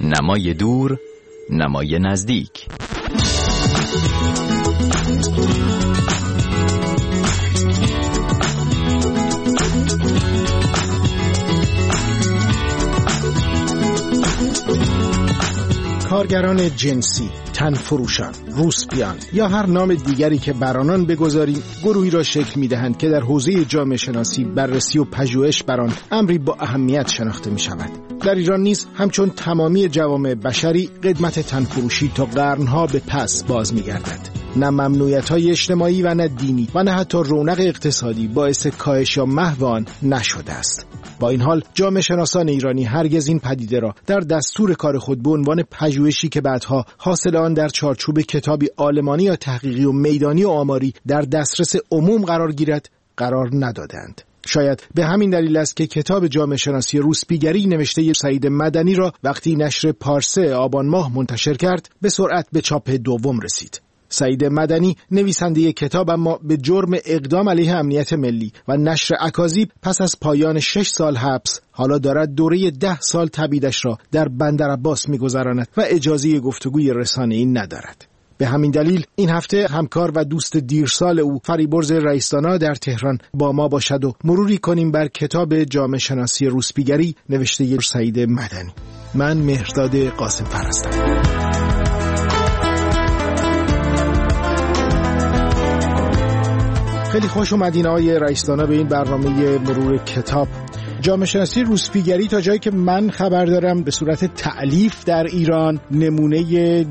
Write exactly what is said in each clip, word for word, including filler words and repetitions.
نمای دور، نمای نزدیک. کارگران جنسی، تنفروشان، روسپیان یا هر نام دیگری که بر آنان بگذاریم، گروهی را شکل می‌دهند که در حوزه جامعه شناسی بررسی و پژوهش بر آن امری با اهمیت شناخته می‌شود. در ایران نیز همچون تمامی جوامع بشری قدمت تنفروشی تا قرنها به پس باز می‌گردد. نه ممنوعیت‌های اجتماعی و نه دینی و نه حتی رونق اقتصادی باعث کاهش یا محو آن نشده است. با این حال جامعه شناسان ایرانی هرگز این پدیده را در دستور کار خود به عنوان پژوهشی که بعدها حاصل آن در چارچوب کتابی آلمانی یا تحقیقی و میدانی و آماری در دسترس عموم قرار گیرد قرار ندادند. شاید به همین دلیل است که کتاب جامعه شناسی روسپیگری نوشته سعید مدنی را وقتی نشر پارسه آبان ماه منتشر کرد به سرعت به چاپ دوم رسید. سعید مدنی نویسنده کتاب اما به جرم اقدام علیه امنیت ملی و نشر اکاذیب پس از پایان شش سال حبس حالا دارد دوره ده سال تبعیدش را در بندرعباس می‌گذراند و اجازه گفتگوی رسانه‌ای ندارد. به همین دلیل این هفته همکار و دوست دیرسال او فریبرز رئیس‌دانا در تهران با ما باشد و مروری کنیم بر کتاب جامعه شناسی روسپیگری نوشته سعید مدنی. من مهرداد قاسم فر هستم. خیلی خوش اومدین آقای رئیس‌دانا به این برنامه مرور کتاب. جامعه شناسی روسپیگری تا جایی که من خبر دارم به صورت تألیف در ایران نمونه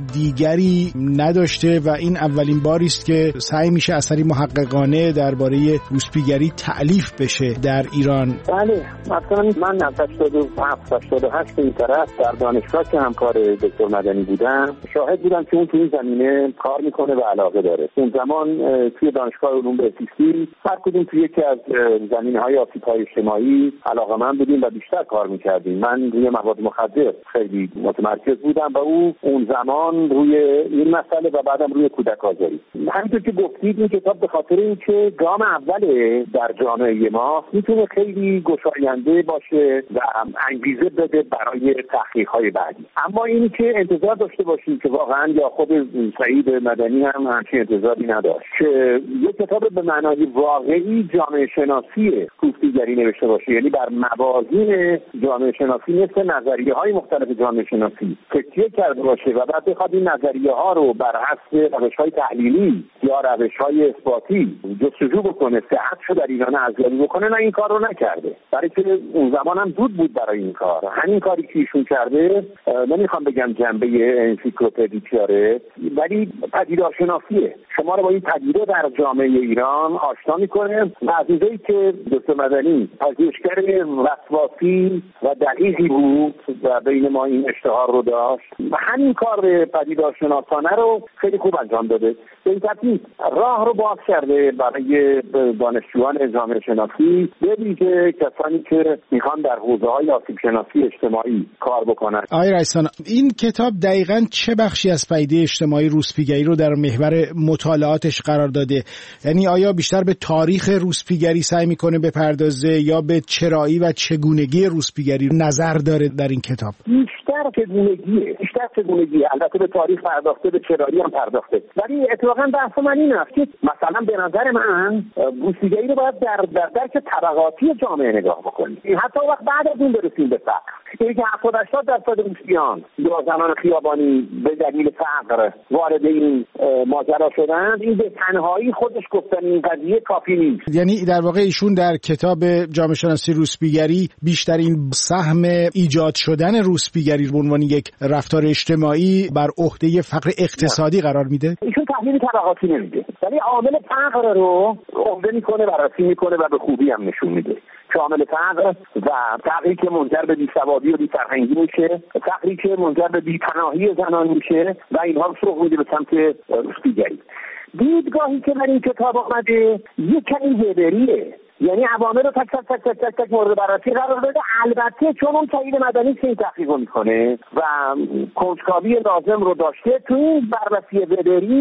دیگری نداشته و این اولین باری است که سعی میشه اثری محققانه درباره روسپیگری تألیف بشه در ایران. بله، مثلا من از هشتاد و هفت هشتاد و هشت این طرف در دانشگاه که همکار دکتر مدنی بودم شاهد بودم که اون توی این زمینه کار میکنه و علاقه داره. اون زمان توی دانشگاه علوم بهزیستی هر کدوم توی یکی از زمینه‌های آسیب‌های اجتماعی علاقه من بودیم و بیشتر کار میکردیم. من روی مواد مخدر خیلی متمرکز بودم و او اون زمان روی این مسئله و بعدم روی کودک آزاری. همینطور که گفتید این کتاب به خاطر اینکه گام اوله در جامعه ما میتونه خیلی گشاینده باشه و انگیزه بده برای تحقیق‌های بعدی. اما اینی که انتظار داشته باشیم که واقعا یا خود سعید مدنی هم همچین انتظاری نداشت که یک کتاب به معنای واقعی جامعه شناسی روسپیگری نوشته باشه، یعنی بر موازین جامعه شناسی مثل نظریه‌های مختلف جامعه شناسی تکیه کرده باشه و بعد بخواد این نظریه‌ها رو بر حسب روش‌های تحلیلی یا روش‌های اثباتی جستجو بکنه، صحت‌شو در ایران ارزیابی بکنه. نه، این کار رو نکرده، برای که اون زمان هم زود بود برای این کار. همین کاری که ایشون کرده نمیخوام بگم جنبه انسیکلوپدیک داره، ولی پدیدارشناسیه. شما رو با این پدیده در جامعه ایران آشنا می‌کنه و از اینجایی که دکتر مدنی پژوهشگر وسواسی و دقیقی بود و بین ما این اشتهار رو داشت و همین کار پدیدارشناسانه رو خیلی خوب انجام داده. به این ترتیب راه رو باز کرده برای دانشجویان جامعه شناسی، به ویژه کسانی که میخوان در حوزه‌های آسیب شناسی اجتماعی کار بکنن. آقای رئیس‌دانا، این کتاب دقیقاً چه بخشی از پدیده اجتماعی روسپیگری رو در محور مطالعاتش قرار داده؟ یعنی آیا بیشتر به تاریخ روسپیگری سعی میکنه بپردازه یا به چرایی و چگونگی روسپیگری نظر داره در این کتاب؟ بیشتر چگونگیه، بیشتر چگونگیه. البته به تاریخ پرداخته، به چرایی هم پرداخته، ولی اتفاقا بحث من این است که مثلا به نظر من روسپیگری رو باید در در درک طبقاتی جامعه نگاه بکنیم، حتی وقت بعد از اون برسیم به فقر. اینکه هفتاد هشتاد درصد روسپیان یا زنان خیابانی به دلیل فقر وارد این ماجرا شدند، این به تنهایی خودش گفتن این قضیه کافی نیست. یعنی در واقع ایشون در کتاب جامعه شناسی روسپیگری بیشترین سهم ایجاد شدن روسپیگری به عنوان یک رفتار اجتماعی بر عهده فقر اقتصادی قرار میده. ایشون تحلیل طبقاتی نمیده، ولی عامل فقر رو عمده میکنه، بررسی میکنه و به خوبی هم نشون میده که عامل فقر و فقری که منجر به بی‌سوادی و بی‌فرهنگی میشه، فقری که منجر به بی‌پناهی زنان میشه و اینها رو سوق میده به سمت روسپیگری. دیدگاهی که در این کتاب آمده یک کمی وبریه، یعنی عوامل رو تک تک تک تک تک تک مورد بررسی قرار بده. البته چون اون سعید مدنی که این تحقیق میکنه و کنجکاوی لازم رو داشته، تو این بررسی وبری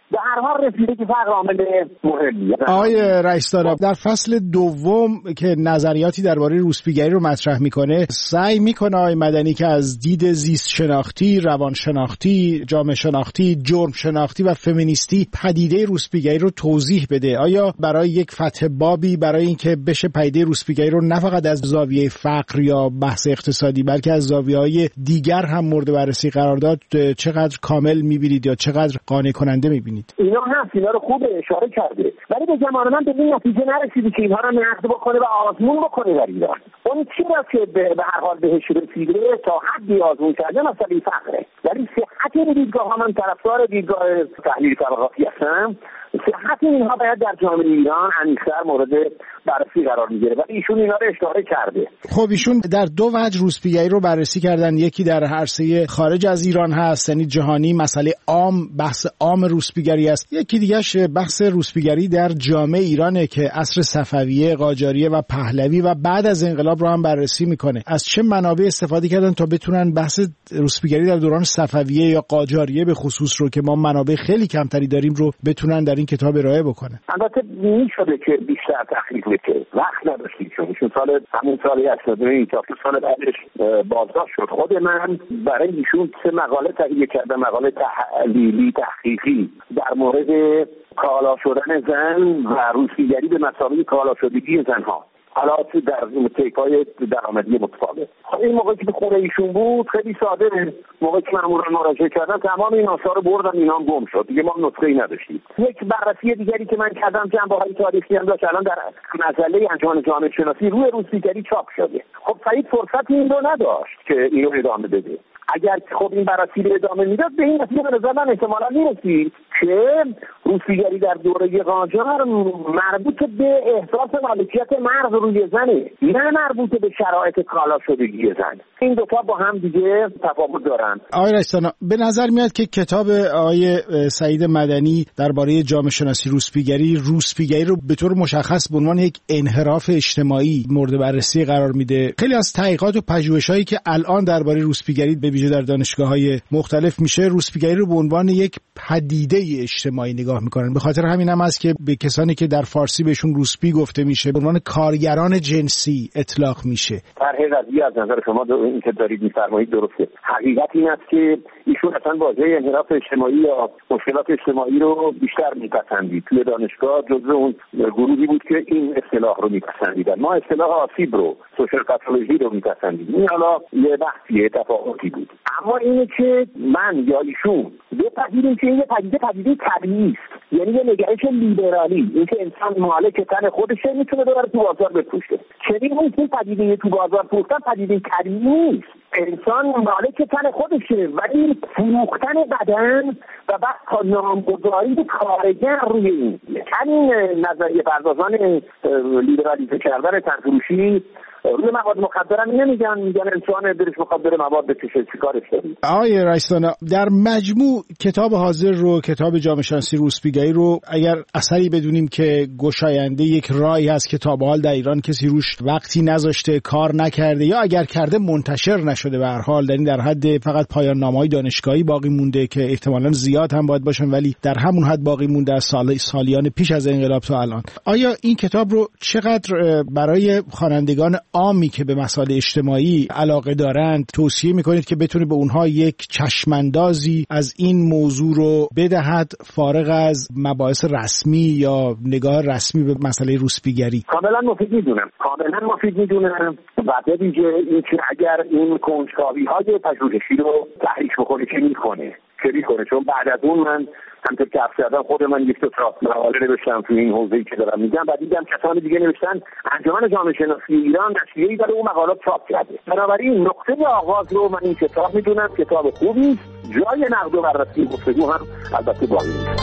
به هر حال رسیده که فرق عامل مهمیه. آقای رئیس‌دانا، در فصل دوم که نظریاتی درباره روسپیگری رو مطرح میکنه، سعی میکنه آقای مدنی که از دید زیست شناختی، روان شناختی، جامعه شناختی، جرم شناختی و فمینیستی پدیده روسپیگری رو توضیح بده. آیا برای یک فتح بابی، برای اینکه بشه پدیده روسپیگری رو نه فقط از زاویه فقر یا بحث اقتصادی بلکه از زاویه‌های دیگر هم مورد بررسی قرار داد، چقدر کامل میبینید یا چقدر قانع کننده میبینید؟ اینا هست، اینا رو خوب اشاره کرده، ولی به زمان من به این نتیجه نرسیدی که اینها رو نقد بکنه و آزمون بکنه در ایران. اون چرا که به هر حال بهش رسیده تا حدی آزمون کرده مسئله فقره، ولی صحت این دیدگاه ها، من طرفدار دیدگاه تحلیل طبقاتی هستم، صحت اینها باید در جامعه ایران عمیق‌تر مورد بررسی قرار میگیره، ولی ایشون اینا رو اشاره کرده. خب ایشون در دو وجه روسپیگری رو بررسی کردن، یکی در عرصه خارج از ایران هست، یعنی جهانی، مسئله عام، بحث عام روسپیگری است. یکی دیگه‌اش بحث روسپیگری در جامعه ایرانه که عصر صفویه، قاجاریه و پهلوی و بعد از انقلاب رو هم بررسی میکنه. از چه منابع استفاده کردن تا بتونن بحث روسپیگری در دوران صفویه یا قاجاریه به خصوص رو که ما منابع خیلی کمتری داریم رو بتونن در این کتاب ارائه بکنه؟ البته میشده که بیشتر تحقیق بشه، وقت نداشتیم چون ایشون سال همون سال هشتاد و نه تا سال بعدش بازداشت شد. خود من برای ایشون سه مقاله تهیه کردم، مقاله تحلیلی تحقیقی در مورد کالا شدن زن و روسپیگری به مسابقه کالا شدگی زنها، حالات در طیف‌های درآمدی متفاوت. این موقعی که به خونه ایشون بود خیلی ساده، موقعی که ماموران مراجعه کردن تمام این آثار رو بردن، اینا هم گم شد دیگه، ما نسخه‌ای نداشتیم. یک بررسی دیگری که من کردم جنبه‌های تاریخی هم داشت، الان در مجله انجمن جامعه شناسی روی روسپیگری چاپ شده. خب فرید فرصت این رو نداشت که اینو ادامه بده. اگر خب این بررسی رو ادامه میداد به این نتیجه به نظر من احتمالاً میرسید که روسپیگری در دوره قاجار مربوط به احساس مالکیت مرد روی زنه، نه مربوط به شرایط کالا شدگی زن. این دوتا با هم دیگه تفاوت دارن. آقای رئیس‌دانا، به نظر میاد که کتاب آقای سعید مدنی درباره جامعه شناسی روسپیگری، روسپیگری رو به طور مشخص به عنوان یک انحراف اجتماعی مورد بررسی قرار میده. خیلی از تحقیقات و پژوهش‌هایی که الان درباره روسپیگری به ویژه در دانشگاه‌های مختلف میشه، روسپیگری رو به عنوان یک پدیده اجتماعی نگاه میکنن. به خاطر همین هم است که به کسانی که در فارسی بهشون روسپی گفته میشه به عنوان کارگران جنسی اطلاق میشه. طرح قضیه از نظر شما این که دارید میفرمایید درسته. حقیقت این است که ایشون اصلا واژه انحراف اجتماعی یا مشکلات اجتماعی رو بیشتر میپسندید. توی دانشگاه جزو اون گروهی بود که این اصطلاح رو میپسندیدن. ما اصطلاح آسیب رو، سوشال پاتولوژی رو میپسندیدیم. این حالا یه بحثیه، تفاوتی بود. اما اینه که من یا ایشون بپذیریم که این یه پدیده پدیده طبیعی است، یعنی یه نگرش لیبرالی، اینکه انسان مالک تن خودشه، میتونه بره تو بازار بفروشه. چنین نیست، این پدیده تو بازار فروختن پدیده طبیعی نیست. انسان مالک تن خودشه، ولی فروختن بدن و بعد نامگذاری کارگر روی این. همین نظریه پردازان لیبرالیزه کردن تنفروشی روی مواد مخدر هم نمیگن، میگن انسان دلش میخواد بره مواد بکشه، چیکارش داریم. آقای رئیس‌دانا، در مجموع کتاب حاضر رو، کتاب جامعه شناسی روسپیگری رو اگر اثری بدونیم که گشاینده یک راهی هست که تا به حال در ایران کسی روش وقتی نذاشته، کار نکرده، یا اگر کرده منتشر نشده، به هر حال در این در حد فقط پایان نامه‌های دانشگاهی باقی مونده که احتمالاً زیاد هم باید باشن، ولی در همون حد باقی مونده از سال سالیان پیش از انقلاب تا الان. آیا این کتاب رو چقدر برای خوانندگان عامی که به مسائل اجتماعی علاقه دارند توصیه میکنید که بتونه به اونها یک چشماندازی از این موضوع رو بدهد، فارغ از مباحث رسمی یا نگاه رسمی به مسئله روسپیگری؟ کاملا مفید میدونم، کاملا مفید میدونم و به ویژه اینکه اگر این کنجکاوی‌های پژوهشی رو تحریک بکنه که میکنه که میکنه چون بعد از اون من همطور که عرض کردم خود من یک دو تا مقاله نوشتم توی این حوزه‌ای که دارم میگم و دیدم کسان دیگه نوشتن. انجمن جامعه شناسی ایران نشریه‌ای داره اون مقالات چاپ کرده. بنابراین نقطه آغاز رو من این کتاب میدونم، کتاب خوبی است، جای نقد و بررسی گفتگو هم البته باقی میشه.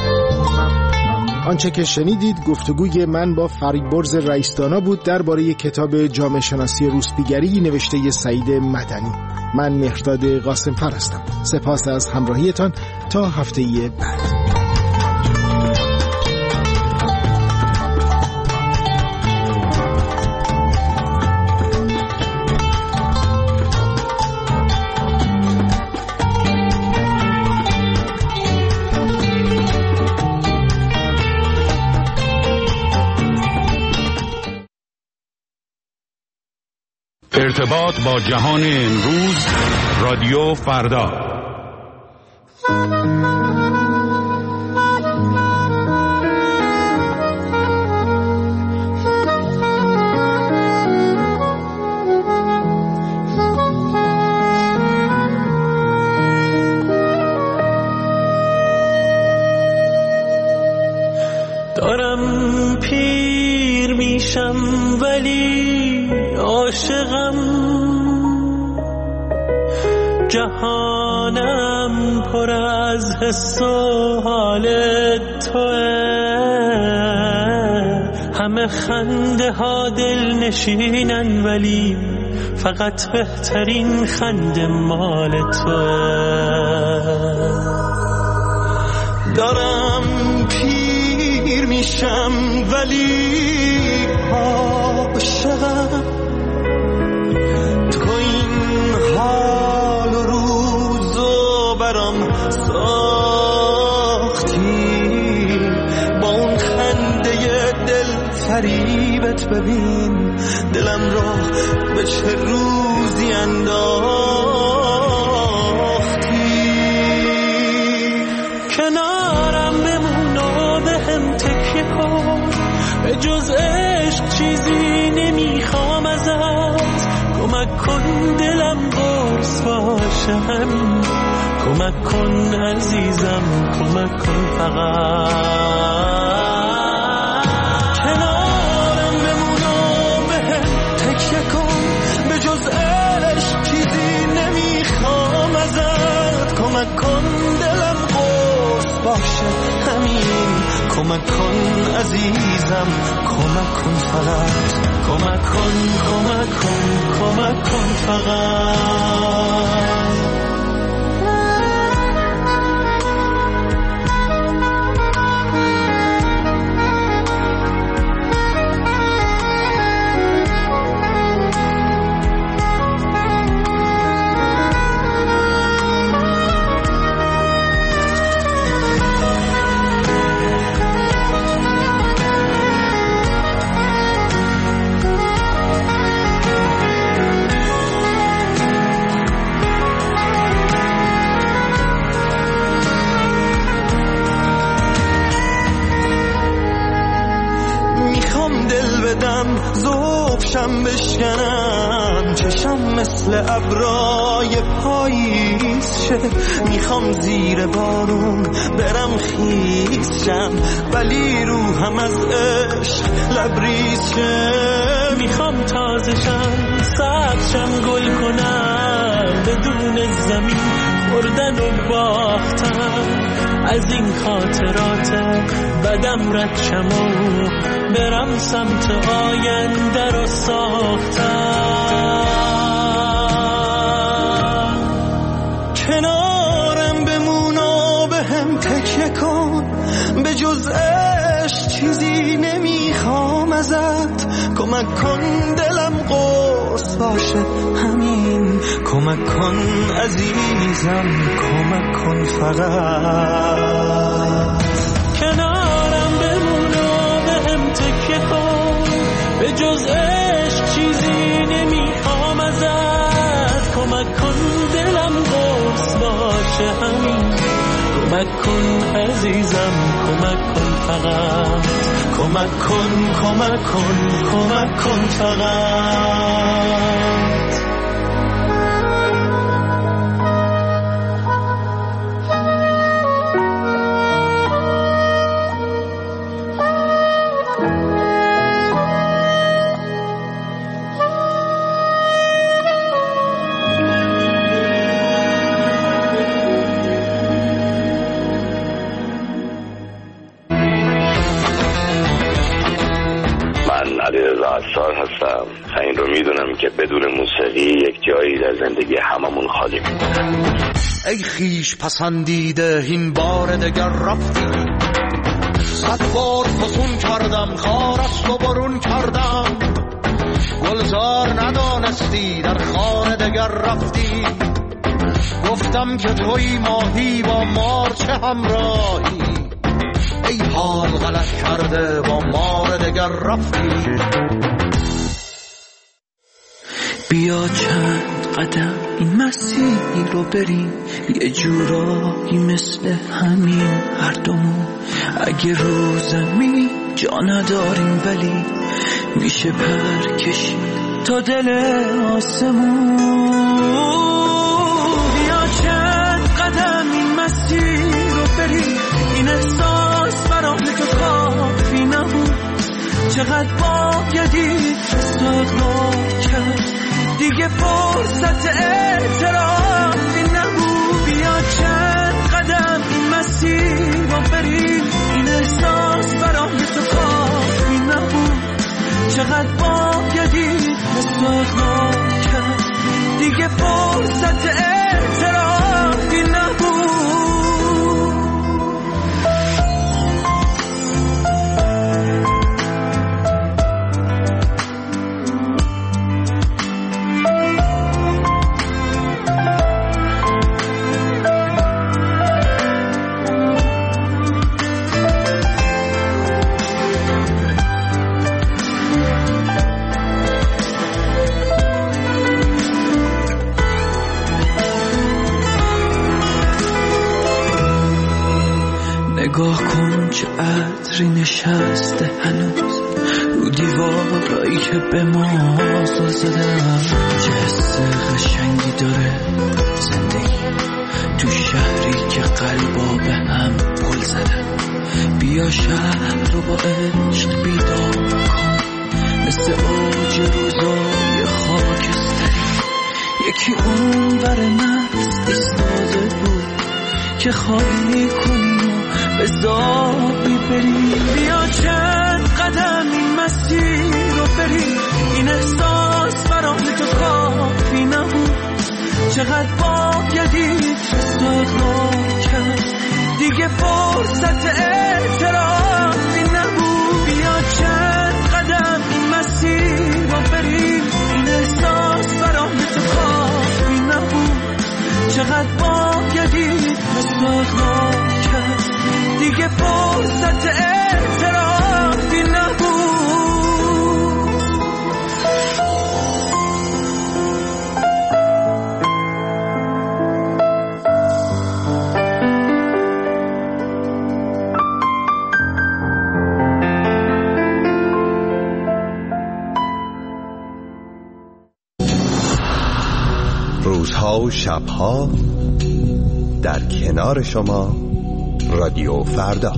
آنچه که شنیدید گفتگوی من با فرید برز رئیس‌دانا بود درباره کتاب جامعه شناسی روسپیگری نوشته سعید مدنی. من مهرداد قاسم‌فر هستم. سپاس از همراهیتان تا هفته بعد. ارتباط با جهان امروز، رادیو فردا. دارم پیر میشم ولی عاشقم، جهانم پر از حس و حال توئه، همه خنده ها دل نشینن ولی فقط بهترین خنده مال توئه. دارم پیر میشم ولی عاشقم، تو این حال و روزو برام ساختی، با اون خنده دل فریبت ببین دلم را به چه روزی انداختی. کنارم بمون و به هم تکیه کن، به جز عشق چیزی نمیخوام ازت، کمک کن دلم قرص باشه همین، کمک کن عزیزم، کمک کن فقط. کنارم بمون و به هم تکیه کن، به جز عشق چیزی نمیخوام ازت، کمک کن دلم قرص باشه همین، کمک کن عزیزم، کمک کن فقط، کمک کن کمک کن کمک کن فقط. زوبشم بشکنم، چشم مثل ابرای پاییز شه، میخوام زیر بارون برم خیس شم، ولی روحم از عشق لبریز شه. میخوام تازه شم، سبز شم، گل کنم، بدون زمین خوردن و باختم، از این خاطرات بدم رد شم و برم سمت آینده رو ساختم. کنارم بمون و به هم تکیه کن، به جز عشق چیزی نمیخوام ازت، کمک کن دلم قرص باشه همین، کمک کن عزیزم، کمک کن فقط. کنارم بمون و به هم تکیه کن، به جز عشق چیزی نمیخوام ازت، کمک کن دلم قرص باشه همین، کمک کن عزیزم، کمک کن فقط، کمک کن کمک کن کمک کن فقط. هستم. این رو میدونم که بدون موسیقی یک جایی در زندگی هممون خالی میمونه. ای خیش پسندیده این بار دگر رفتی، صد بار فسون کردم خارست و برون کردم، گلزار ندانستی در خانه دگر رفتی، گفتم که توی ماهی با مار چه همراهی، ای حال غلط کرده با مار دگر رفتی. بیا چند قدم این مسیر رو بریم، یه جورایی مثل همین هر دومون. اگه رو زمین جا نداریم ولی میشه پر کشید تا دل آسمون. بیا چند قدم این مسیر رو بریم، این احساس برام تو کافی نبود. چقدر بایدی استقلال کرد، دیگه فرصت اعترافی نبود. بیا چند قدم این مسیر رو بریم، این احساس برام تو کافی نبود. چقدر بایدی استقلال کرد، دیگه فرصت اعترافی نبود. نگاه کن چه عطری نشسته هنوز رو دیوارایی که به ما زل زدن. چه حس قشنگی داره زندگی تو شهری که قلبا به هم پل زدن. بیا شهر رو با عشق بیدار کن، مثل اوج روزای خاکستری. یکی اون ور مست ایستاده بود که خالی کنی به زابی بریم. بیا چند قدم این مسیر رو بریم، این احساس برام تو کافی نبود. چقدر بایدی استقلال کرد، دیگه فرصت اعترافی نبود. بیا چند قدم این مسیر رو بریم، این احساس برام تو کافی نبود. چقدر بایدی استقلال کرد، دیگه فرصت اعترافی نبود. روزها و شبها در کنار شما رادیو فردا.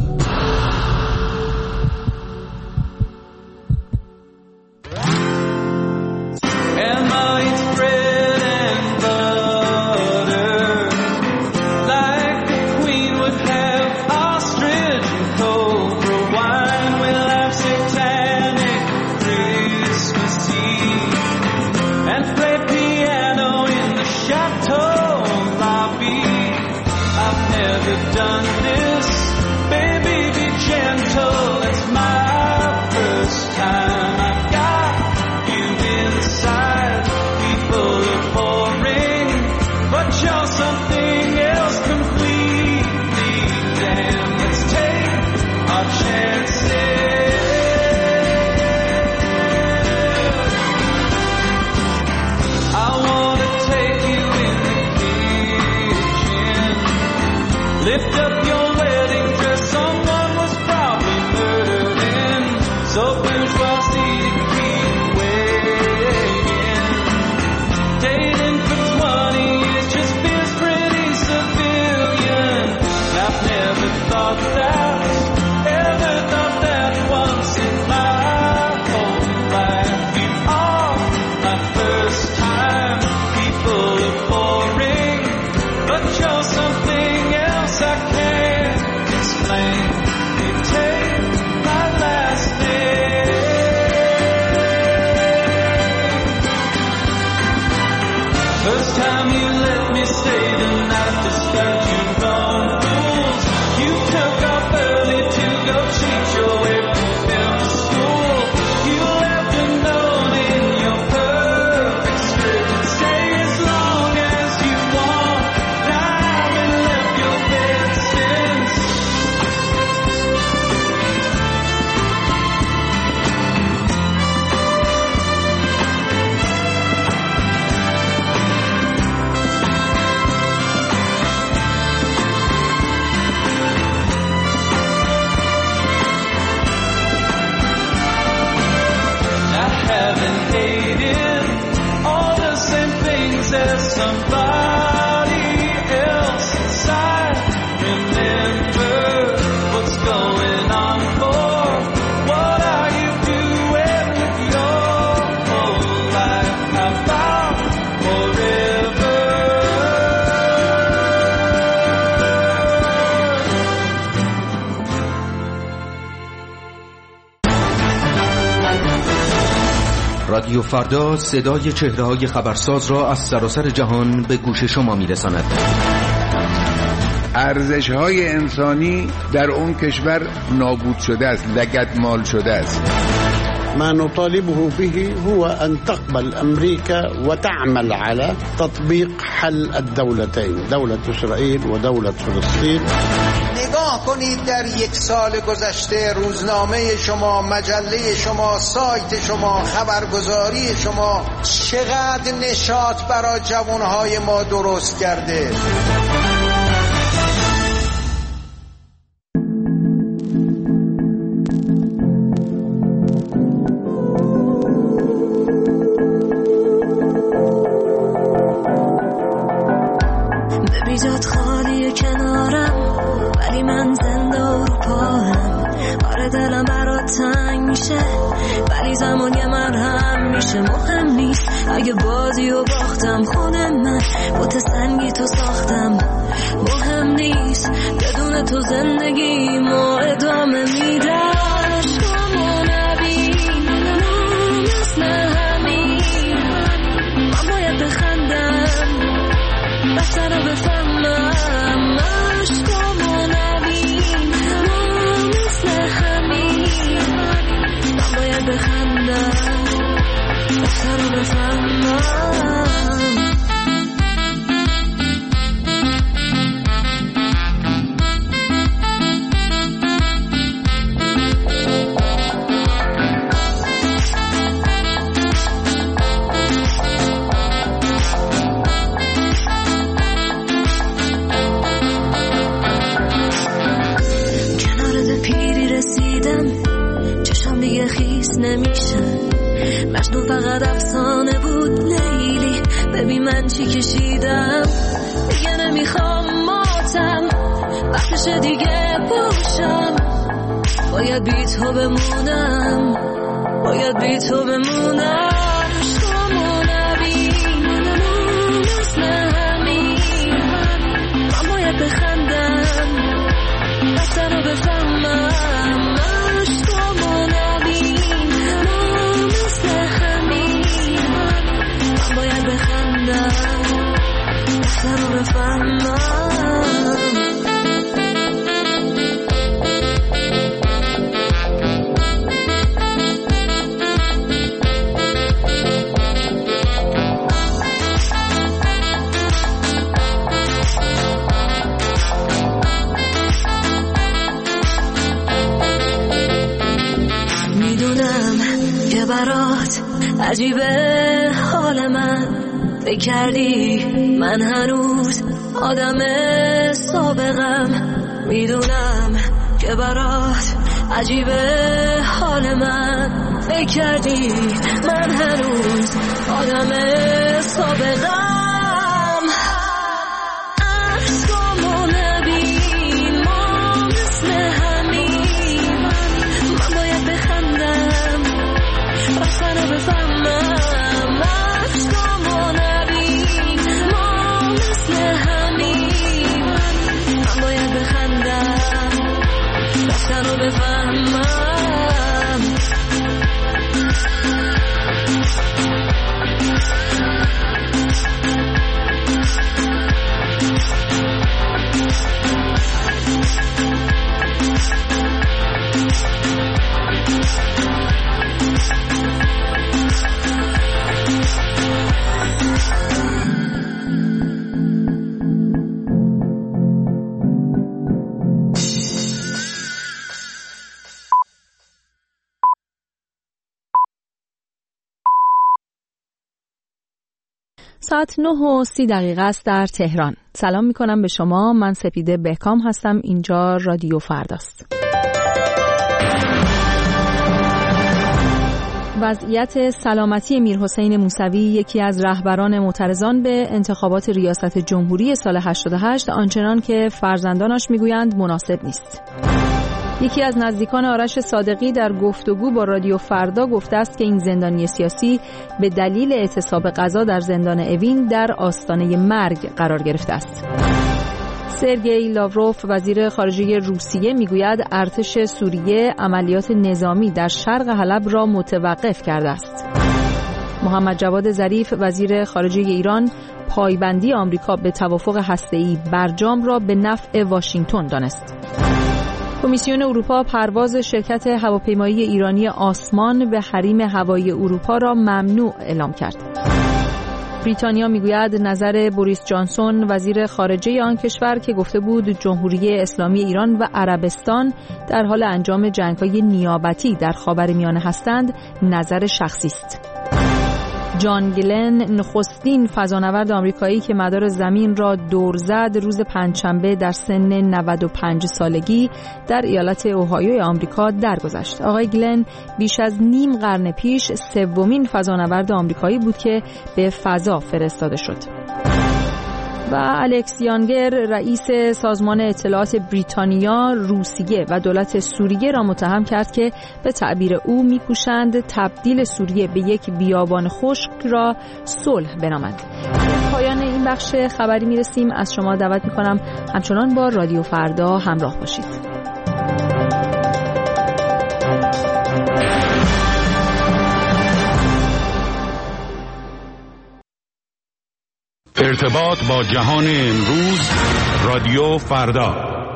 رادیو فردا صدای چهره‌های خبرساز را از سراسر جهان به گوش شما می‌رساند. ارزش‌های انسانی در اون کشور نابود شده است، لگدمال شده است. ما نطالبه به هو أن تقبل أمريكا وتعمل على تطبيق حل الدولتين، دولة إسرائيل و دولة فلسطین. نگاه کنید در یک سال گذشته روزنامه شما، مجله شما، سایت شما، خبرگزاری شما چقدر نشاط برای جوانهای ما درست کرده. جات خالی کنارم ولی من زنده و پاهم. آره دلم برات تنگ میشه ولی زمان یه مرهم میشه. مهم نیست اگه بازی و باختم، خودم من بوت سنگی تو ساختم. مهم نیست بدون تو زندگی ما ادامه میدم. عشقامو نبین مثل همین، من باید بخندم بسر رو بفهمم. عشقامو نبین مثل همین، من باید بخندم بسر رو بفهمم. مجنون فقط افسانه بود لیلی، ببین من چی کشیدم. دیگه نمیخوام ماتم، وقتشه دیگه باشم. باید بی تو بمونم، باید بی تو بمونم. عشقامو نبین مثل همین، من باید بخندم بسر رو بفهمم. عشقامو نبین مثل همین، من باید بخندم بسر رو بفهمم. برات عجیبه حال من، فکر کردی من هنوز آدم سابقم. میدونم که برات عجیبه حال من، فکر کردی من هنوز آدم سابقم. عشقامو نبین ما مثل همین، من باید بخندم بسن رو بفهمم. عشقامو نبین ما مثل همین، من باید بخندم بسن رو بفهمم. ساعت نه و سی دقیقه است در تهران. سلام می کنم به شما. من سپیده بهکام هستم. اینجا رادیو فرداست. وضعیت سلامتی میرحسین موسوی، یکی از رهبران معترضان به انتخابات ریاست جمهوری سال هشتاد و هشت، آنچنان که فرزندانش میگویند مناسب نیست. یکی از نزدیکان آرش صادقی در گفتگو با رادیو فردا گفته است که این زندانی سیاسی به دلیل اعتصاب غذا در زندان اوین در آستانه مرگ قرار گرفته است. سرگئی لاوروف وزیر خارجه روسیه میگوید ارتش سوریه عملیات نظامی در شرق حلب را متوقف کرده است. محمد جواد ظریف وزیر خارجه ایران پایبندی آمریکا به توافق هسته‌ای برجام را به نفع واشنگتن دانست. کمیسیون اروپا پرواز شرکت هواپیمایی ایرانی آسمان به حریم هوایی اروپا را ممنوع اعلام کرد. بریتانیا میگوید نظر بوریس جانسون وزیر خارجه آن کشور که گفته بود جمهوری اسلامی ایران و عربستان در حال انجام جنگ‌های نیابتی در خاورمیانه هستند نظر شخصی است. جان گلن نخستین فضانورد آمریکایی که مدار زمین را دور زد روز پنجشنبه در سن نود و پنج سالگی در ایالت اوهایو آمریکا درگذشت. آقای گلن بیش از نیم قرن پیش سومین فضانورد آمریکایی بود که به فضا فرستاده شد. و الکس یانگر رئیس سازمان اطلاعات بریتانیا روسیه و دولت سوریه را متهم کرد که به تعبیر او می‌کوشند تبدیل سوریه به یک بیابان خشک را صلح بنامند. به پایان این بخش خبری میرسیم. از شما دعوت می‌کنم همچنان با رادیو فردا همراه باشید. ارتباط با جهان امروز رادیو فردا.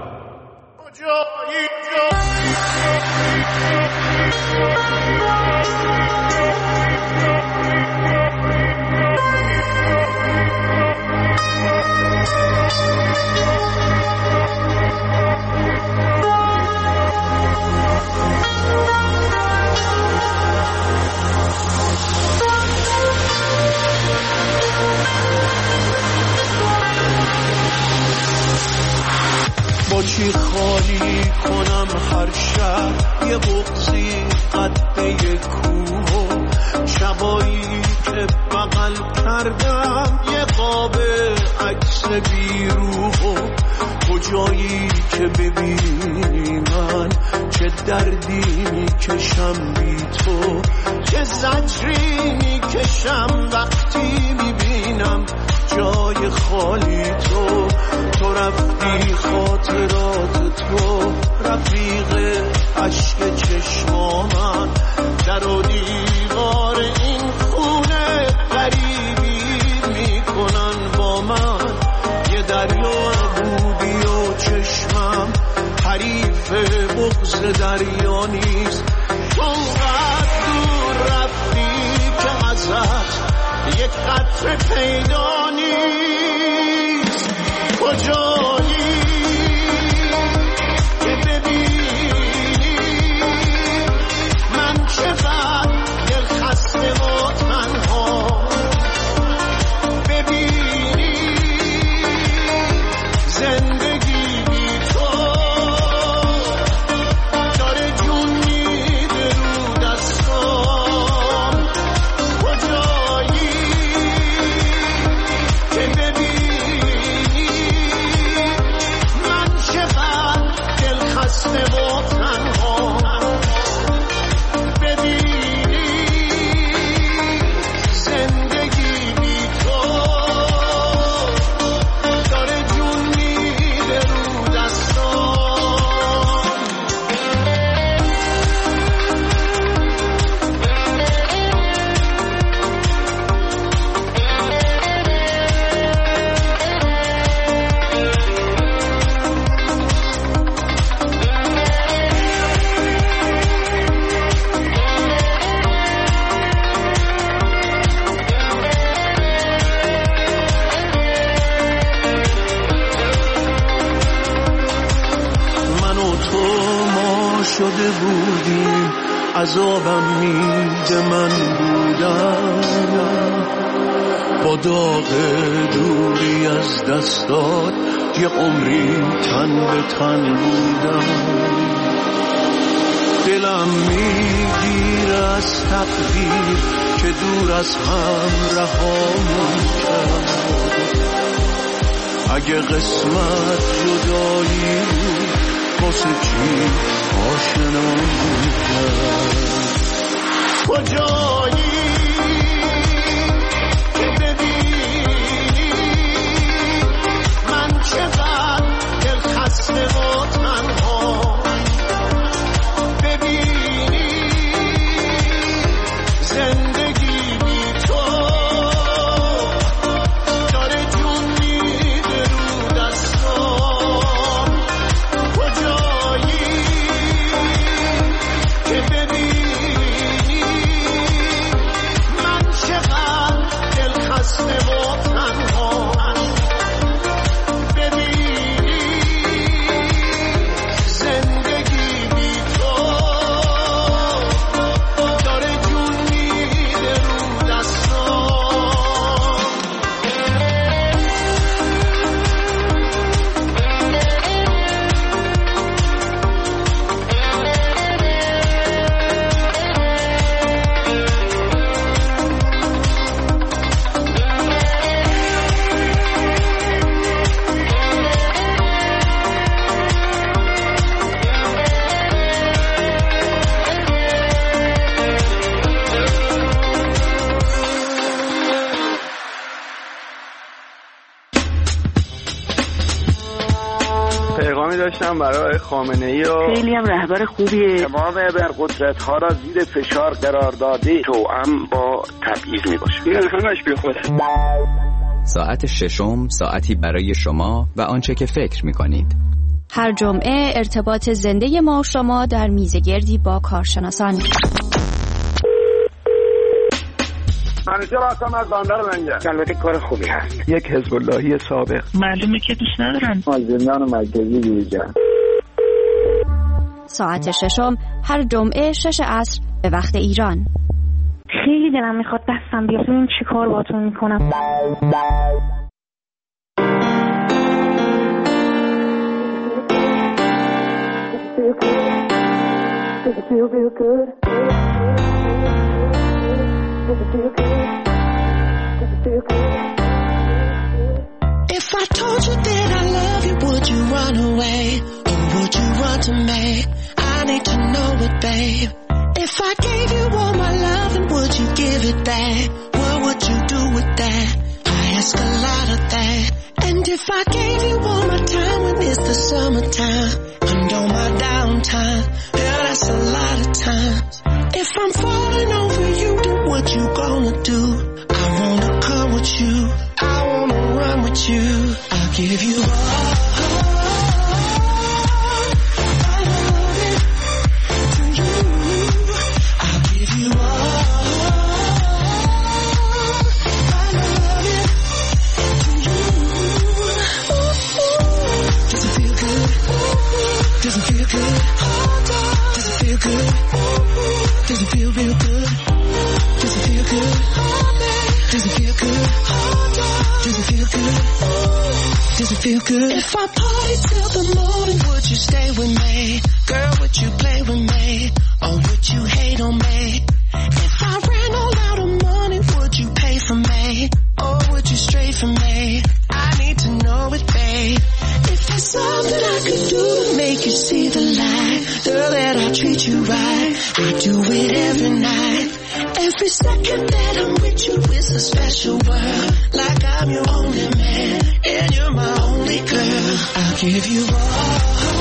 با چی خالی کنم هر شب یه بغضی قده کوه، شبایی که بغل کردم یه قاب عکس بیروح، کجایی که ببینی من چه دردی میکشم بی تو، چه زجری میکشم وقتی میبینم جای خالی تو. تو رفتی خاطرات تو رفیق عشق چشمامن، در و دیوار این خونه غریبی میکنن با من، یه دریا بودی و چشمم حریف بغض دریا نیست. چونقدر دور رفتی که ازت یک قطره پیدا نیست. کجایی که ببینی من چقدر دل خسته و تنها، ببینی زندگی بی تو داره جون میده رو دستام. کجایی که ببینی من چقدر دل خسته و تنها، ببینی زندگی بی تو داره جون میده رو دستام. من و تو ما شده بودیم، عذابم میده من بودم، با داغ دوری از دستات یه عمری تن به تن بودم. دلم میگیره از تقدیر که دور از هم رهامون کرد. اگه قسمت جدایی بود واسه چی آشنامون کرد. کجایی که ببینی من چقدر دل خسته و تنها، ببینی زندگی بی خسته و تنها داشتم برای خامنه‌ای و خیلی هم رهبر خوبیه. تمام ابرقدرت‌ها را زیر فشار قرار داده توأم با تبعیض میباشه. این همش بیخوده. ساعت ششم ساعتی برای شما و آنچه که فکر میکنید. هر جمعه ارتباط زنده ما و شما در میزگردی با کارشناسان. منیجر هستم از بندر منجر. البته کار خوبی هست. یک حزب اللهی سابق. معلومه که دوست ندارن. از زندان مرکزی بیرون. ساعت ششم هر جمعه شش عصر به وقت ایران. خیلی دلم میخواد دستم بیاد ببین چی کار باهاتون میکنم. If I told you that I love you, would you run away? Or would you run to me? I need to know it, babe. If I gave you all my love, and would you give it back? What would you do with that? I ask a lot of that. And if I gave you all my time when it's the summertime, and all my downtime, yeah, that's a lot of times. If I'm falling over you, then what you gonna do? I wanna come with you, I wanna run with you. I'll give you all, I love it to you. I'll give you all, I love it to you. Ooh, ooh. Does it feel good? Does it feel good? Does it feel good? Does it feel real good? Does it feel good? Does it feel good? Does it feel good? Does it feel good? If I party till the morning, would you stay with me? Girl, would you play with me? Or would you hate on me? If I ran all out of money, would you pay for me? Or would you stray from me? I need to know it, babe. If there's something I could do to make you see the light, girl, that I'll treat you right, I do it every night. Every second that I'm with you is a special world. Like I'm your only man, and you're my only girl. I'll give you all,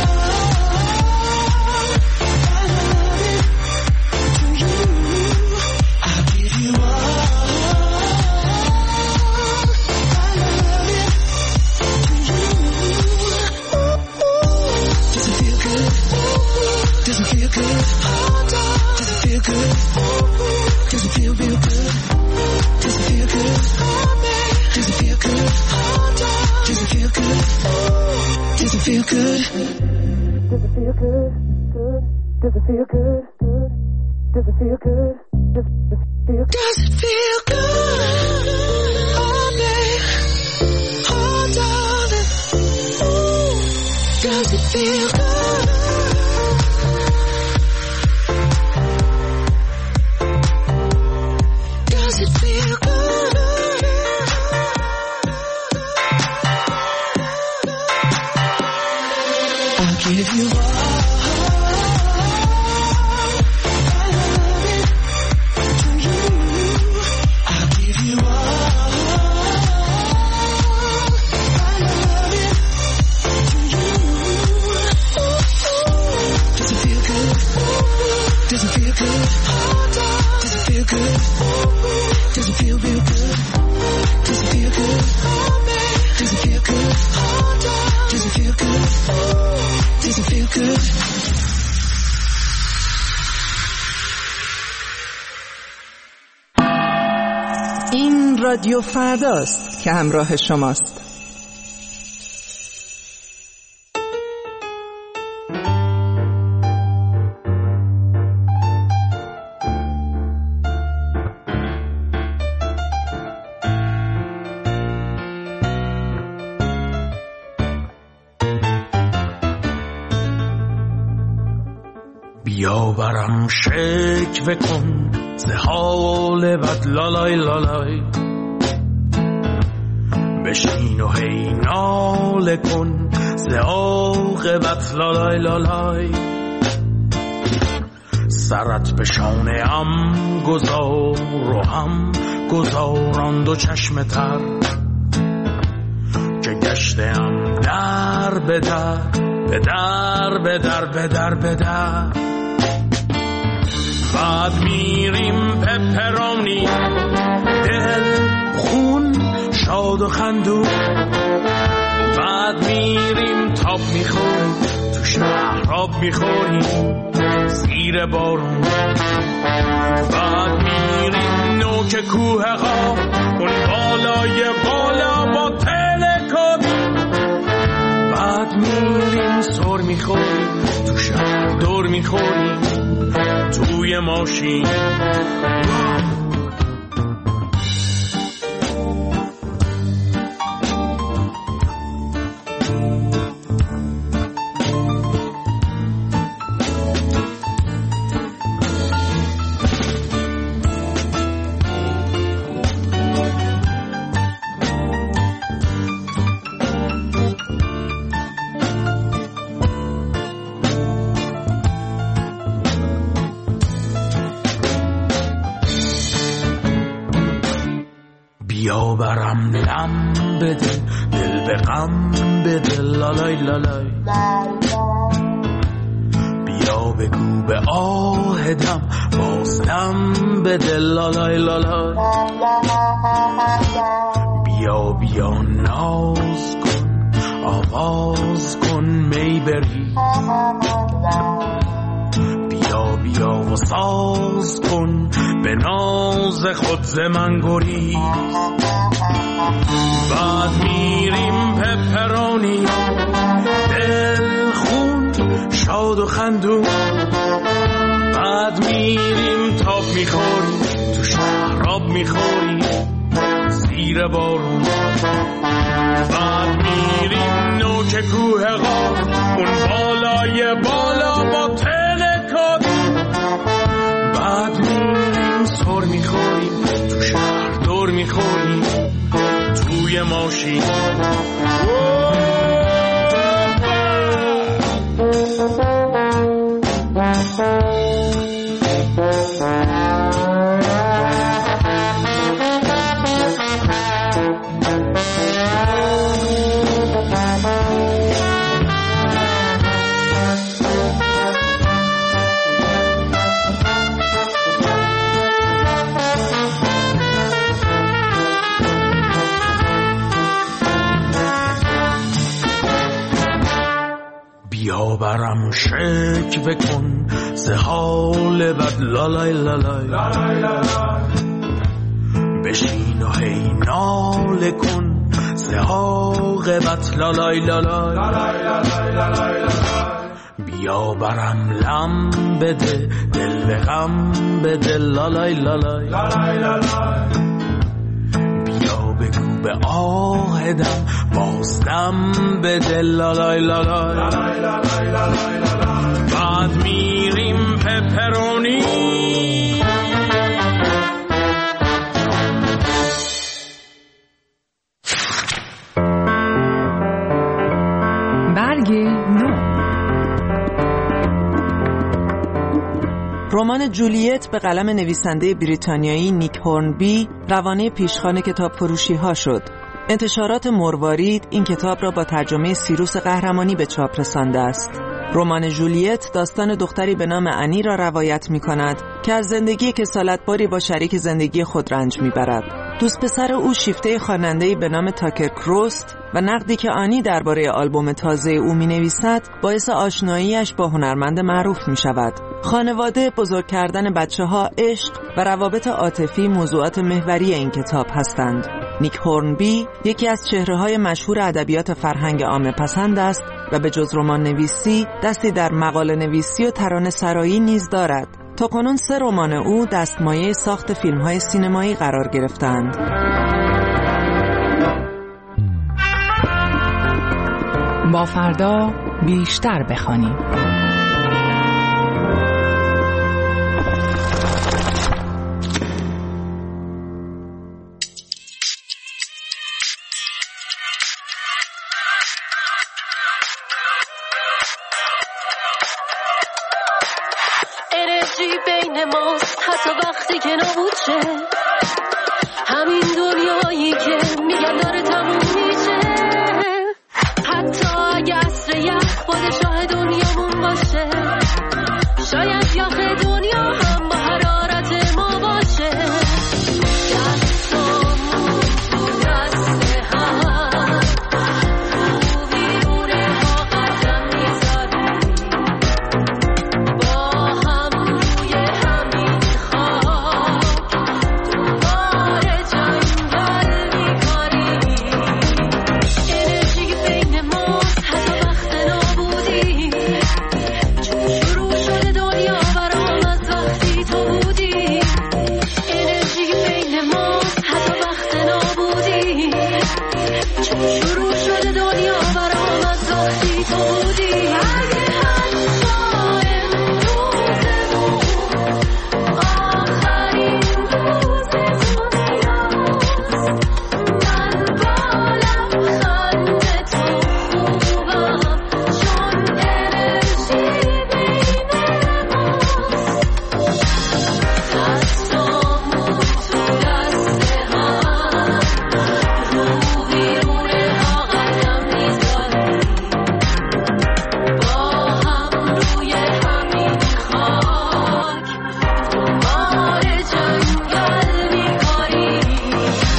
I love it to you. I'll give you all, I love it to you. Ooh, ooh. Does it feel good? Does it feel good? Does it feel good? Does it feel real good? Does it feel good? Does it feel good? Does it feel good? Does it feel good? Does it feel good? Good. Does it feel good? Good. Does it feel good? Does it feel? Does it feel good? Oh, babe. Oh, darling. Ooh. Does it feel good? Does it feel good? I'll give you all, I love it to you. I'll give you all, I love it to you. Ooh, ooh. Does it feel good? Does it feel good? Does it feel good? Does it feel real good? Does it feel good? Does it feel good? Does it feel good? Does it feel good? این رادیو فرداست که همراه شماست. بیا برم شکوه کن ز حال بد لالای لالای، بشین و هی ناله کن ز عاقبت لالای لالای. سرت به شانه ام گذار و هم گذاران دو چشم تر، که گشتم در به در به در به در به در به در. بعد میریم پپرانی دل خون شاد و خندون، بعد میریم تاب میخوریم تو شهر آب میخوریم زیر بارون، بعد میریم نوک کوه قاف اون بالای بالا با تلکابی، بعد میریم سر میخوریم تو شهر دور میخوریم توی ماشین. بیا برم لم بده دل به غم بده لالای لالای، بیا بگو به آهدم بازدم بده لالای لالای. بیا بیا ناز کن آواز کن می بری، بیا بیا و ساز کن به ناز خود ز من گریز. بعد میریم پپرانی دل خون شاد و خندون، بعد میریم تاب میخوریم تو شهر آب میخوریم زیر بارون، بعد میریم نوک کوه قاف اون بالای بالا با تلکابی، بعد میریم سر میخوریم تو شهر دور میخوریم توی ماشین. بیا برم شکوه کن ز حال بد لالای لالای، بشین و هی ناله کن ز عاقبت لالای لالای. بیا برم لم بده دل به غم بده لالای لالای، بیا بگو به آهدم بازدم بده لالای لالای. بعد میریم پپرونی برگ نو. رمان جولیت به قلم نویسنده بریتانیایی نیک هورنبی روانه پیشخوان کتاب فروشی ها شد. انتشارات مروارید این کتاب را با ترجمه سیروس قهرمانی به چاپ رسانده است. رمان جولیت داستان دختری به نام انی را روایت می کند که از زندگی کسالتباری با شریک زندگی خود رنج می برد. دوست پسر او شیفته خواننده‌ای به نام تاکر کروست و نقدی که آنی درباره آلبوم تازه او می نویسد باعث آشناییش با هنرمند معروف می شود. خانواده، بزرگ کردن بچه ها، عشق و روابط عاطفی موضوعات محوری این کتاب هستند. نیک هورنبی یکی از چهره‌های مشهور ادبیات فرهنگ عامه پسند است و به جز رمان نویسی دستی در مقاله نویسی و ترانه سرایی نیز دارد. تاکنون سه رمان او دستمایه ساخت فیلم‌های سینمایی قرار گرفتند. با فردا بیشتر بخوانیم. انرژی بین ماست حتی وقتی که نبود شه، همین دنیایی که میگن داره تموم میشه، حتی اگه عصر یخ پادشاه دنیامون باشه، شاید یخ دنیا هم با حرارت ما باشه. دستامون تو دست هم رو بیرونه ها قدم میذاریم، با هم روی همین خاک دوباره جنگل میکاریم. انرژی بین ماست حتی وقت نابودی، چون شروع شده دنیا برام از وقتی تو بودی. انرژی بین ماست حتی وقت نابودی، چون شروع شده دنیا برام از وقتی تو بودی. اگه حتی امروزمون آخرین روز دنیاست، من با لبخند تو خوبم، چون انرژی بین ماست. دستامون تو دست هم رو بیرونه ها قدم میذاریم، با هم روی همین خاک دوباره جنگل میکاریم.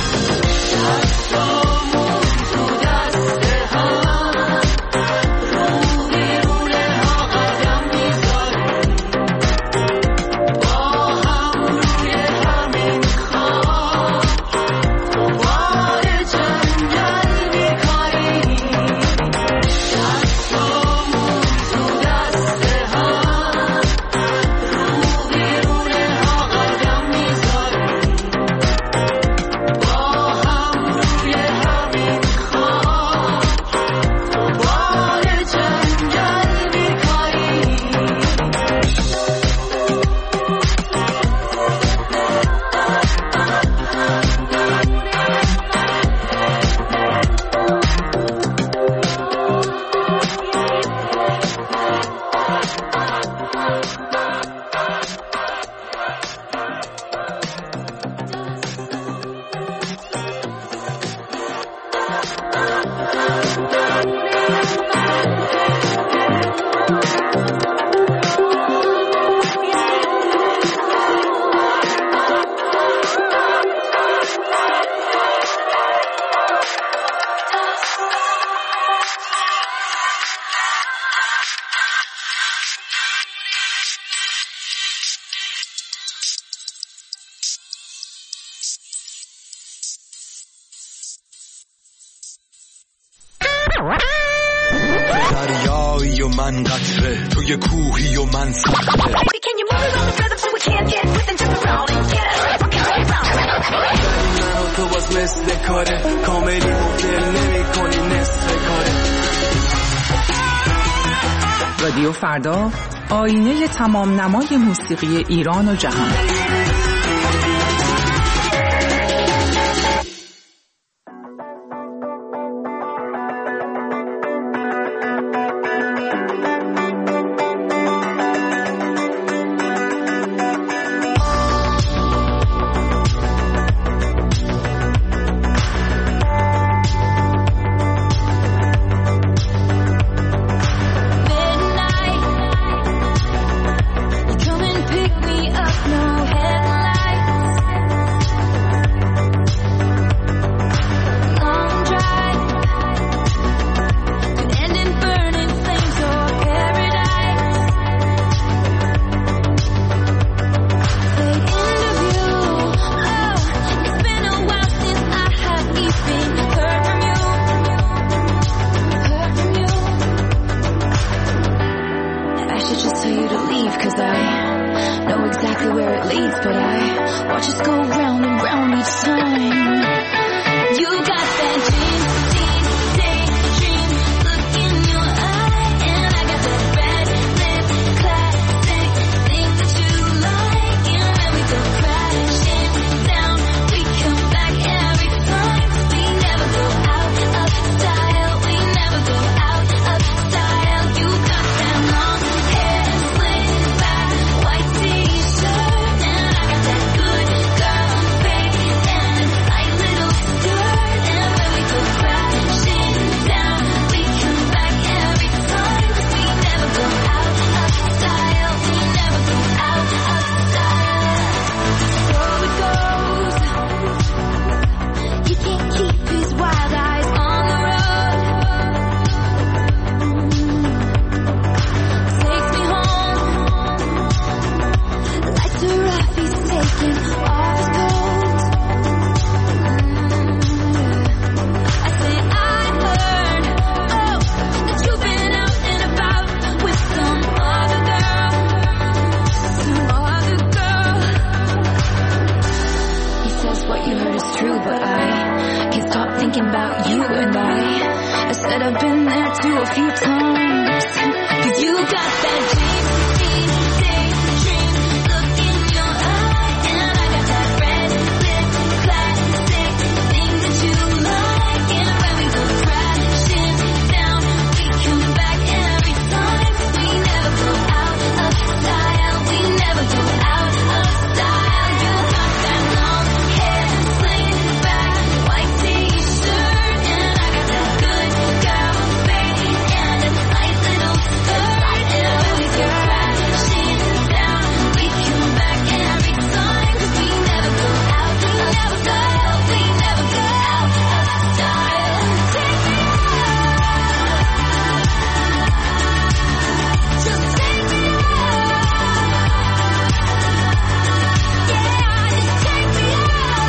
دستامون تو دست هم رو بیرونه ها قدم میذاریم، با هم روی همین خاک دوباره جنگل میکاریم. دستامون تو دست هم رو بیرونه ها قدم میذاریم، با هم روی همین خاک دوباره جنگل میکاریم. دریایی و من قطره، توی کوهی و من صخره. من و تو باز مثل کاره، کاملی مدل نمی کنی نصف کاره. رادیو فردا، آینه تمام نمای موسیقی ایران و جهان. Midnight, you come and pick me up, no head. just go round and round each time. You got that dream, dream, daydream look in your eye, and I got that red lip classic thing that you like. And when we go crashing down, we come back every time. We never go out of style. We never go out of style. You got that long hair, slick back, white t-shirt, and I got that good girl face and a tight little skirt. And when we go crashing down, we come back every time. We never go out of style. We never go out of style. So it goes. You can't keep his wild eyes on the road. Takes me home. Lights are off, he's taking off his coat. I say I heard, oh, that you've been out and about with some other girl, some other girl. He says what you heard is true, but I can't stop thinking about you and I. I said I've been there too a few times. Cause you got that dream, dream, daydream look in your eye, and I got that red lip classic thing that you like. And when we go crashing down, we come back every time. We never go out of style. We never go out of style. You got that long hair, slick back, white t-shirt, and I got that good girl face and a tight little skirt. And when we go crashing down, we come back every time. 'Cause we never go out of style. We never go out of style. Take me out. Just take me out. Yeah, just take me out.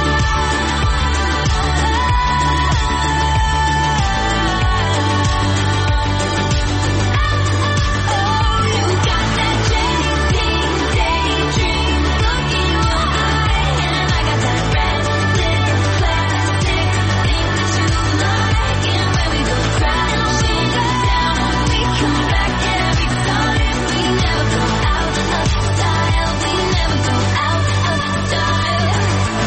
Oh, you got that daydream, daydream look in your eye, and I got that red lip classic thing that you like. And when we go crashing down, we come back every time. We never go out of style. We never go out of style.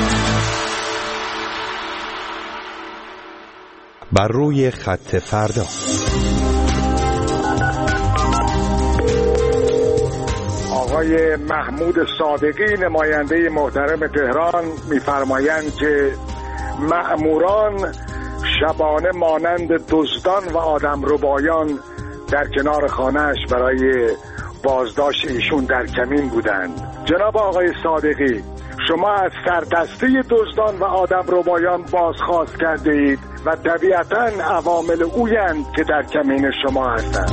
بر روی خط فردا. آقای محمود صادقی نماینده محترم تهران می‌فرمایند که مأموران شبانه مانند دزدان و آدمربایان در کنار خانه‌اش برای بازداشت ایشون در کمین بودند. جناب آقای صادقی، شما از سردسته دزدان و آدمربایان بازخواست کرده اید و طبیعتاً عوامل اویند که در کمین شما هستند.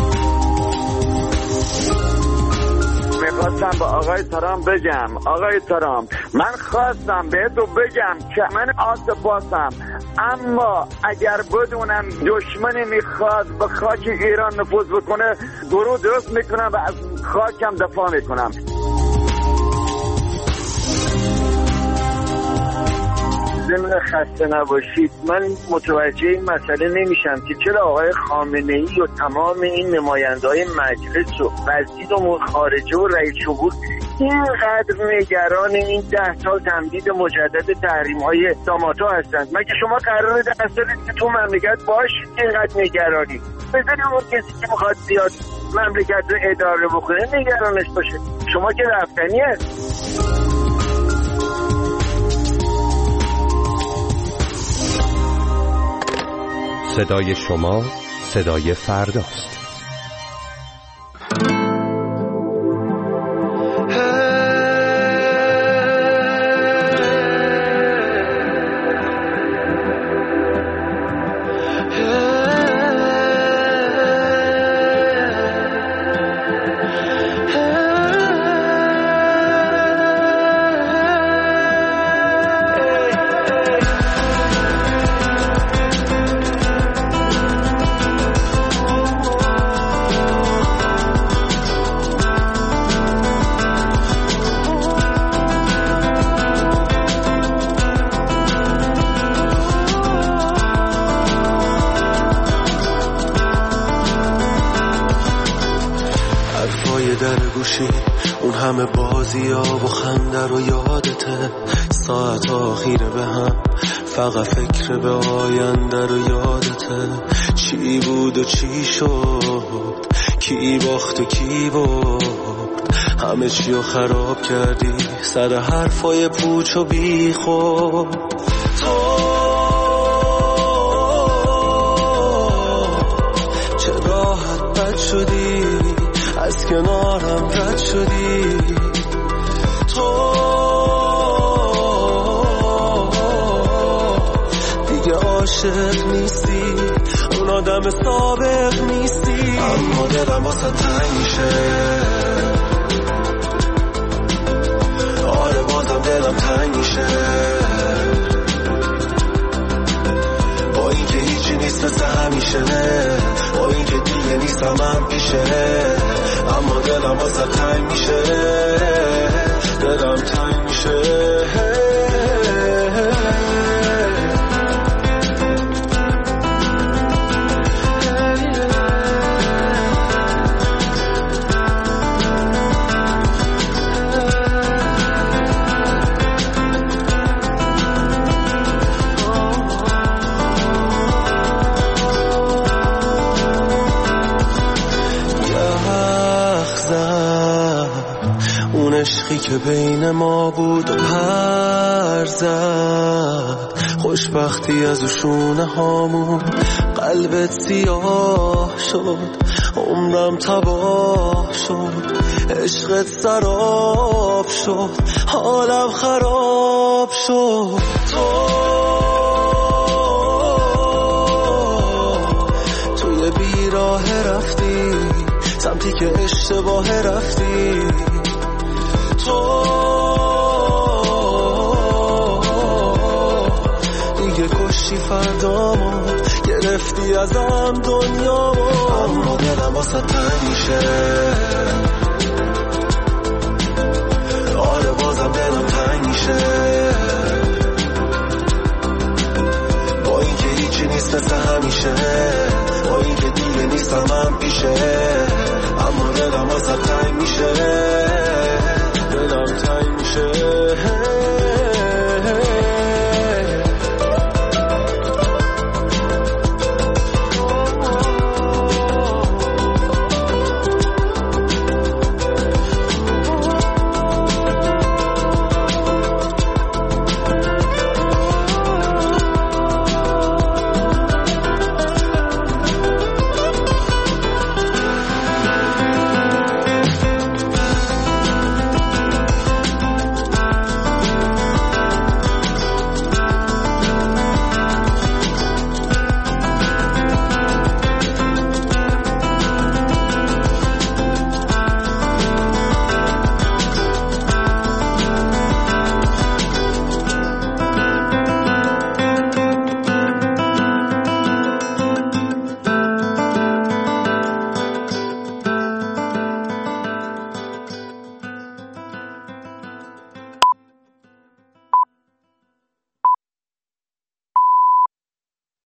میخواستم به آقای ترامپ بگم، آقای ترامپ من خواستم بهتو بگم که من آسپاسم، اما اگر بدونم دشمنی میخواد به خاک ایران نفوذ بکنه گروه درست میکنم و از خاکم دفاع میکنم. ضمن خسته نباشید، من متوجه این مسئله نمیشم که چرا آقای خامنه‌ای و تمام این نماینده‌های مجلس و وزیر امور خارجه و رئیس جمهور اینقدر نگران این ده سال تمدید مجدد تحریم‌های داماتو هستند. مگه شما قراره ده سال که تو مملکت باشید اینقدر نگرانی؟ بذارید اون کسی که میخواد زیاد مملکت رو اداره بکنه نگرانش باشه. شما که رفتنی هست. صدای شما صدای فرداست. در گوشی اون همه بازی ها و خنده رو یادته، ساعت ها خیره به هم فقط فکر به آینده رو یادته. چی بود و چی شد، کی باخت و کی برد، همه چی رو خراب کردی سر حرفای پوچ و بی خود. تو چه راحت بد شدی، از کنارم رد شدی. تو دیگه عاشق نیستی، اون آدم سابق نیستی. اما دلم واسه تنگ میشه، آره بازم دلم تنگ میشه. با اینکه هیچی نیست مثل همیشه، با اینکه دیگه نیستم من پیشه، اما دلم واسه تنگ میشه، دلم تنگ میشه. عشقی که بین ما بود و پر زد، خوشبختی از شونه هامون قلبت سیاه شد، عمرم تباه شد، عشقت سراب شد، حالم خراب شد. تو توی بیراه رفتی سمتی که اشتباه رفتی. تو دیگه کشتی فردامو، گرفتی ازم دنیامو. اما دلم واسه تنگ میشه، آره بازم دلم تنگ میشه. با اینکه هیچی نیست مثل همیشه، با اینکه دیگه نیستم من پیشه، اما دلم واسه تنگ میشه، دلم تنگ